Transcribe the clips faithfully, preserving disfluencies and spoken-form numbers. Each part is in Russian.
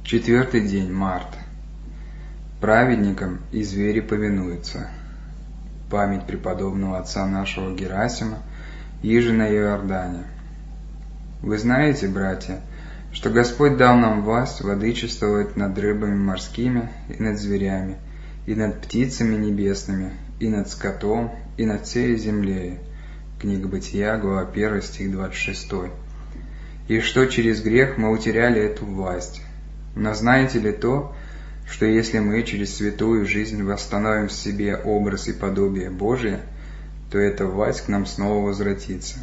Четвертый день, март. Праведникам и звери повинуются. Память преподобного отца нашего Герасима, иже на Иордане. Вы знаете, братья, что Господь дал нам власть владычествовать над рыбами морскими и над зверями, и над птицами небесными, и над скотом, и над всей землею. Книга Бытия, глава первая, стих двадцать шестой. И что через грех мы утеряли эту власть. Но знаете ли то, что если мы через святую жизнь восстановим в себе образ и подобие Божие, то эта власть к нам снова возвратится?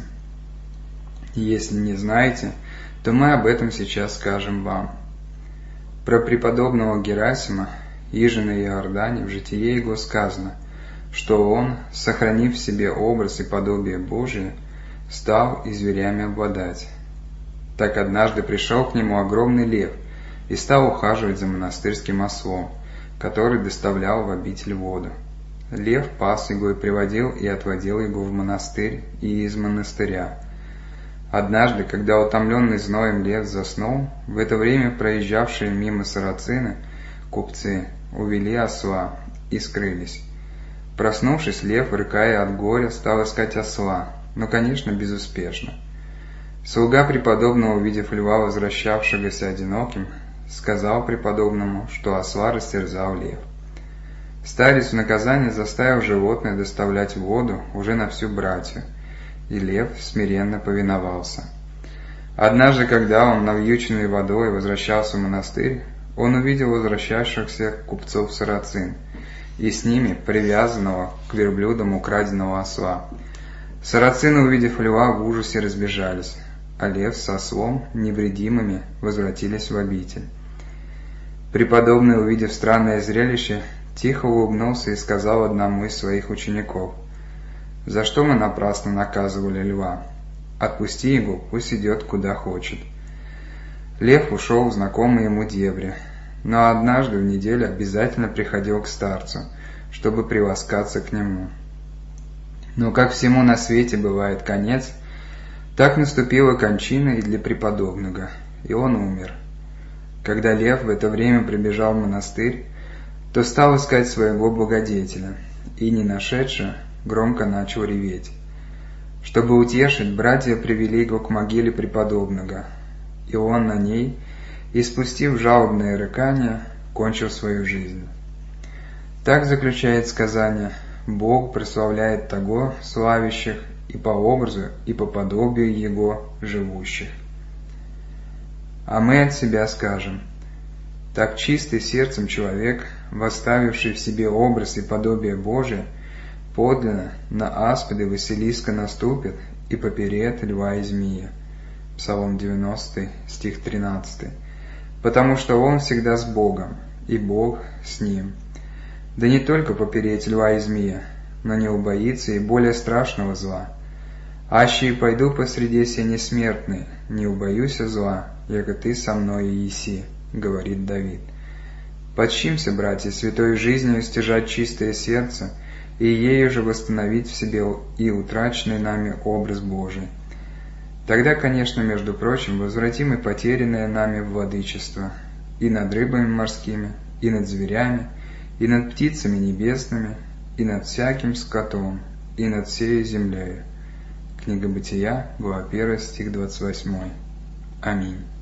И если не знаете, то мы об этом сейчас скажем вам. Про преподобного Герасима, иже на Иордане, в житие его сказано, что он, сохранив в себе образ и подобие Божие, стал и зверями обладать. Так однажды пришел к нему огромный лев и стал ухаживать за монастырским ослом, который доставлял в обитель воду. Лев пас его и приводил и отводил его в монастырь и из монастыря. Однажды, когда утомленный зноем лев заснул, в это время проезжавшие мимо сарацины, купцы, увели осла и скрылись. Проснувшись, лев, рыкая от горя, стал искать осла, но, конечно, безуспешно. Слуга преподобного, увидев льва, возвращавшегося одиноким, сказал преподобному, что осла растерзал лев. Старец в наказание заставил животное доставлять воду уже на всю братью, и лев смиренно повиновался. Однажды, когда он, навьюченный водой, возвращался в монастырь, он увидел возвращавшихся купцов сарацин, и с ними привязанного к верблюдам украденного осла. Сарацины, увидев льва, в ужасе разбежались, а лев с ослом, невредимыми, возвратились в обитель. Преподобный, увидев странное зрелище, тихо улыбнулся и сказал одному из своих учеников: «За что мы напрасно наказывали льва? Отпусти его, пусть идет куда хочет». Лев ушел в знакомые ему дебри, но однажды в неделю обязательно приходил к старцу, чтобы приласкаться к нему. Но как всему на свете бывает конец, так наступила кончина и для преподобного, и он умер. Когда лев в это время прибежал в монастырь, то стал искать своего благодетеля, и, не нашедши, громко начал реветь. Чтобы утешить, братья привели его к могиле преподобного, и он на ней, испустив жалобное рыкание, кончил свою жизнь. Так заключает сказание: Бог прославляет того славящих и по образу, и по подобию Его живущих. А мы от себя скажем: так чистый сердцем человек, восставивший в себе образ и подобие Божие, подлинно на аспиды Василиска наступит и поперет льва и змея. Псалом девяностый, стих тринадцатый. Потому что он всегда с Богом, и Бог с ним. Да не только попереть льва и змея, но не убоится и более страшного зла. «Аще и пойду посреди сей несмертной, не убоюся зла, яко ты со мной и еси», — говорит Давид. Подчимся, братья, святой жизнью стяжать чистое сердце и ею же восстановить в себе и утраченный нами образ Божий. Тогда, конечно, между прочим, возвратим и потерянное нами владычество и над рыбами морскими, и над зверями, и над птицами небесными, и над всяким скотом, и над всей землею. Книга Бытия, глава первая, стих двадцать восьмой. Аминь.